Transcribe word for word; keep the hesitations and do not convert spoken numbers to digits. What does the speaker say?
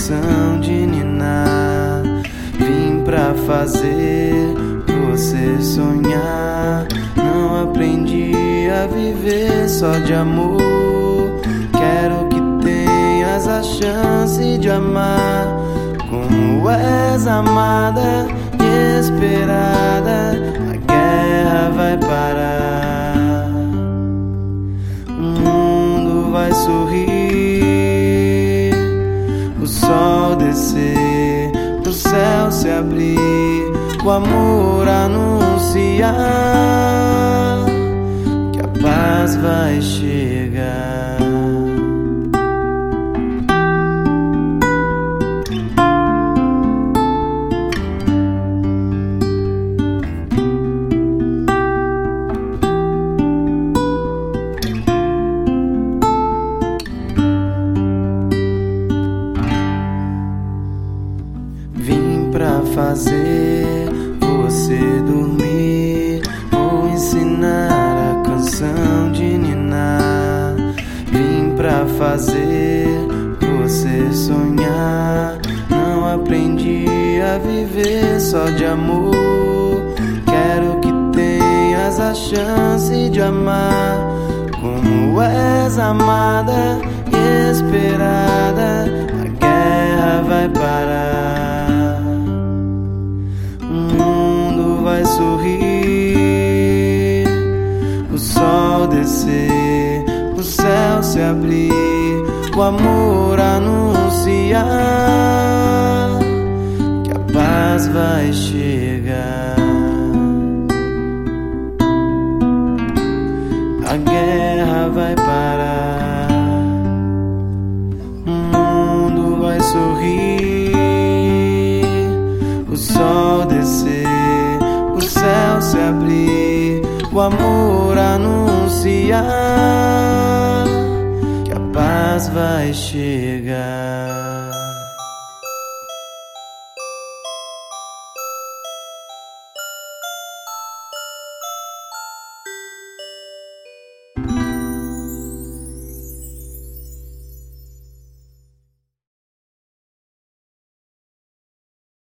canção de ninar. Vim pra fazer você sonhar. Não aprendi a viver só de amor. Quero que tenhas a chance de amar como és amada e esperada. A guerra vai parar, o mundo vai sorrir, o sol descer, o céu se abrir, o amor anunciar que a paz vai chegar. Vim pra fazer você dormir. Vou ensinar a canção de ninar. Vim pra fazer você sonhar. Não aprendi a viver só de amor. Quero que tenhas a chance de amar como és amada e esperada. A guerra vai parar, o mundo vai sorrir, o sol descer, o céu se abrir, o amor anunciar que a paz vai chegar. A guerra vai parar, o mundo vai sorrir, o sol descer, o céu se abrir, o amor anunciar que a paz vai chegar.